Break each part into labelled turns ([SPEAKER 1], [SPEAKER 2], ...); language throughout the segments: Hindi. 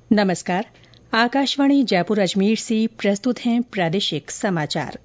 [SPEAKER 1] नमस्कार। आकाशवाणी जयपुर अजमेर से प्रस्तुत हैं प्रादेशिक समाचार।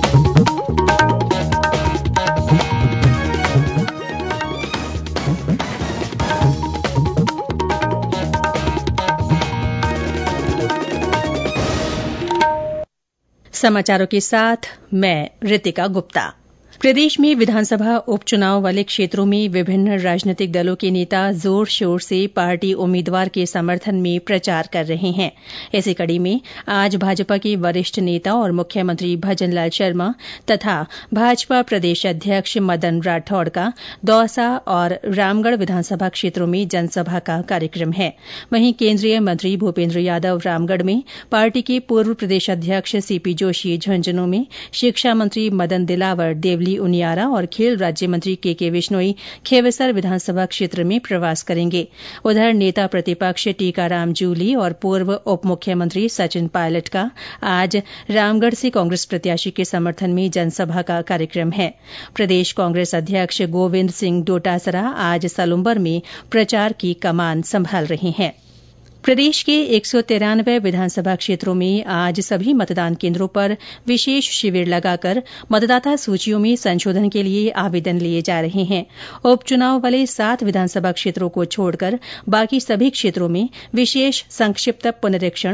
[SPEAKER 1] समाचारों के साथ मैं रितिका गुप्ता। प्रदेश में विधानसभा उपचुनाव वाले क्षेत्रों में विभिन्न राजनीतिक दलों के नेता जोर शोर से पार्टी उम्मीदवार के समर्थन में प्रचार कर रहे हैं। इसी कड़ी में आज भाजपा के वरिष्ठ नेता और मुख्यमंत्री भजनलाल शर्मा तथा भाजपा प्रदेश अध्यक्ष मदन राठौड़ का दौसा और रामगढ़ विधानसभा क्षेत्रों में जनसभा का कार्यक्रम है। वहीं केन्द्रीय मंत्री भूपेन्द्र यादव रामगढ़ में, पार्टी के पूर्व प्रदेश अध्यक्ष सीपी जोशी झुंझुनूं में, शिक्षा मंत्री मदन दिलावर देवली उनियारा और खेल राज्य मंत्री के विश्नोई खींवसर विधानसभा क्षेत्र में प्रवास करेंगे। उधर नेता प्रतिपक्ष टीकाराम जूली और पूर्व उप मुख्यमंत्री सचिन पायलट का आज रामगढ़ से कांग्रेस प्रत्याशी के समर्थन में जनसभा का कार्यक्रम है। प्रदेश कांग्रेस अध्यक्ष गोविंद सिंह डोटासरा आज सलुम्बर में प्रचार की कमान संभाल रहे हैं। प्रदेश के 193 विधानसभा क्षेत्रों में आज सभी मतदान केन्द्रों पर विशेष शिविर लगाकर मतदाता सूचियों में संशोधन के लिए आवेदन लिए जा रहे हैं। उपचुनाव वाले 7 विधानसभा क्षेत्रों को छोड़कर बाकी सभी क्षेत्रों में विशेष संक्षिप्त पुनरीक्षण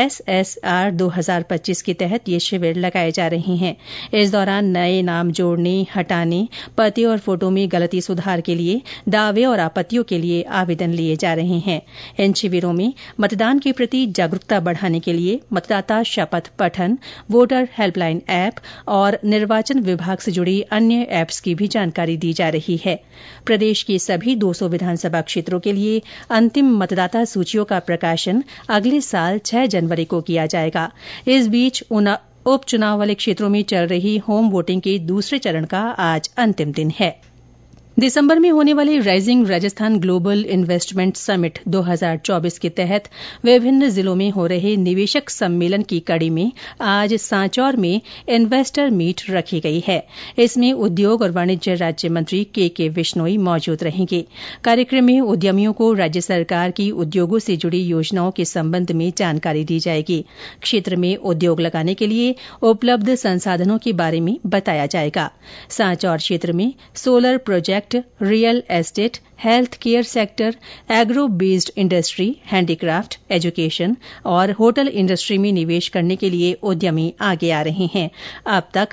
[SPEAKER 1] SSR 2025 के तहत ये शिविर लगाए जा रहे हैं। इस दौरान नए नाम जोड़ने, हटाने, पते और फोटो में गलती सुधार के लिए, दावे और आपत्तियों के लिए आवेदन लिए जा रहे हैं। इन शिविरों में मतदान के प्रति जागरूकता बढ़ाने के लिए मतदाता शपथ पठन, वोटर हेल्पलाइन ऐप और निर्वाचन विभाग से जुड़ी अन्य ऐप्स की भी जानकारी दी जा रही है। प्रदेश के सभी 200 विधानसभा क्षेत्रों के लिए अंतिम मतदाता सूचियों का प्रकाशन अगले साल 6 जनवरी को किया जाएगा। इस बीच उपचुनाव वाले क्षेत्रों में चल रही होम वोटिंग के दूसरे चरण का आज अंतिम दिन है। दिसंबर में होने वाले rising Rajasthan global investment summit 2024 के तहत विभिन्न जिलों में हो रहे निवेशक सम्मेलन की कड़ी में आज सांचौर में इन्वेस्टर मीट रखी गई है। इसमें उद्योग और वाणिज्य राज्य मंत्री के विश्नोई मौजूद रहेंगे। कार्यक्रम में उद्यमियों को राज्य सरकार की उद्योगों से जुड़ी योजनाओं के संबंध में जानकारी दी जाएगी। क्षेत्र में उद्योग लगाने के लिए उपलब्ध संसाधनों के बारे में बताया जाएगा। सांचौर क्षेत्र में solar project, real estate, health care sector, agro based industry, handicraft, education और होटल इंडस्ट्री में निवेश करने के लिए उद्यमी आगे आ रहे हैं। अब तक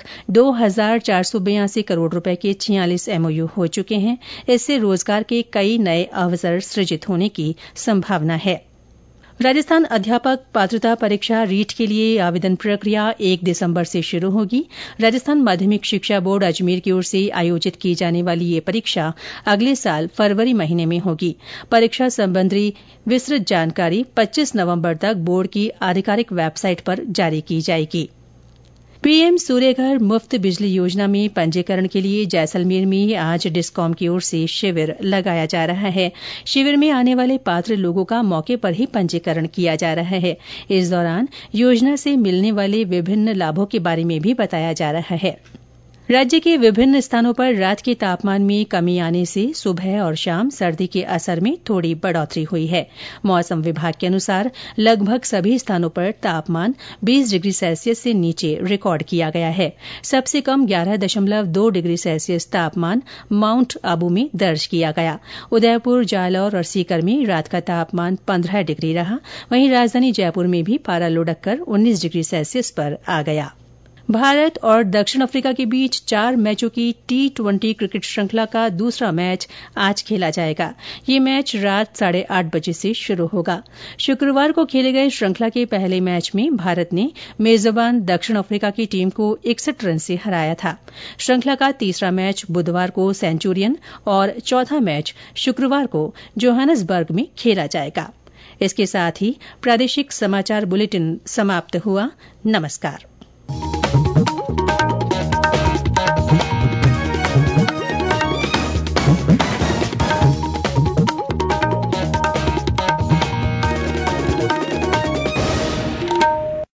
[SPEAKER 1] 2482 करोड़ रुपए के 46 MOU हो चुके हैं। इससे रोजगार के कई नए अवसर सृजित होने की संभावना है। राजस्थान अध्यापक पात्रता परीक्षा रीट के लिए आवेदन प्रक्रिया 1 दिसंबर से शुरू होगी। राजस्थान माध्यमिक शिक्षा बोर्ड अजमेर की ओर से आयोजित की जाने वाली ये परीक्षा अगले साल फरवरी महीने में होगी। परीक्षा संबंधी विस्तृत जानकारी 25 नवंबर तक बोर्ड की आधिकारिक वेबसाइट पर जारी की जाएगी। पीएम सूर्यघर मुफ्त बिजली योजना में पंजीकरण के लिए जैसलमेर में आज डिस्कॉम की ओर से शिविर लगाया जा रहा है। शिविर में आने वाले पात्र लोगों का मौके पर ही पंजीकरण किया जा रहा है। इस दौरान योजना से मिलने वाले विभिन्न लाभों के बारे में भी बताया जा रहा है। राज्य के विभिन्न स्थानों पर रात के तापमान में कमी आने से सुबह और शाम सर्दी के असर में थोड़ी बढ़ोतरी हुई है। मौसम विभाग के अनुसार लगभग सभी स्थानों पर तापमान 20 डिग्री सेल्सियस से नीचे रिकॉर्ड किया गया है। सबसे कम 11.2 डिग्री सेल्सियस तापमान माउंट आबू में दर्ज किया गया। उदयपुर, जालौर और सीकर में रात का तापमान 15 डिग्री रहा। वहीं राजधानी जयपुर में भी पारा लुढ़क कर 19 डिग्री सेल्सियस पर आ गया। भारत और दक्षिण अफ्रीका के बीच 4 मैचों की T20 क्रिकेट श्रृंखला का दूसरा मैच आज खेला जाएगा। ये मैच रात 8:30 बजे से शुरू होगा। शुक्रवार को खेले गए श्रृंखला के पहले मैच में भारत ने मेजबान दक्षिण अफ्रीका की टीम को 61 रन से हराया था। श्रृंखला का तीसरा मैच बुधवार को सेंचुरियन और चौथा मैच शुक्रवार को जोहान्सबर्ग में खेला जाएगा। इसके साथ ही प्रादेशिक समाचार बुलेटिन समाप्त हुआ। नमस्कार।